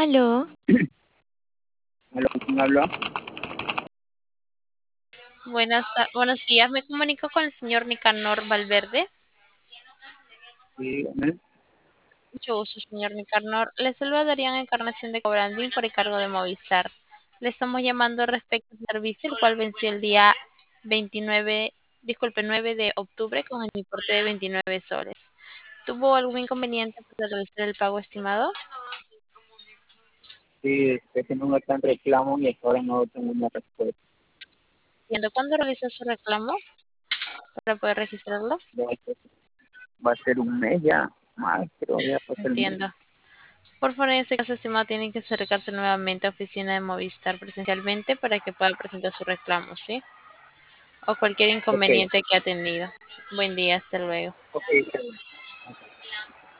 Aló, ¿Aló? ¿Quién habla? Buenos días. Me comunico con el señor Nicanor Valverde. Sí, dígame. Mucho gusto, señor Nicanor. Le saluda Darían Encarnación de Cobrandín por el cargo de Movistar. Le estamos llamando respecto al servicio, el cual venció el día 9 de octubre con el importe de 29 soles. ¿Tuvo algún inconveniente para realizar el pago estimado? Sí, tengo un gran reclamo y hasta ahora no tengo una respuesta. Entiendo. ¿Cuándo realizó su reclamo para poder registrarlo? Ya va a ser un mes ya, más creo, ya pasó el mes. Entiendo. Por favor, en este caso, estimado, tiene que acercarse nuevamente a oficina de Movistar presencialmente para que pueda presentar su reclamo, ¿sí? O cualquier Ok, inconveniente que ha tenido. Buen día, hasta luego. ok, está bien.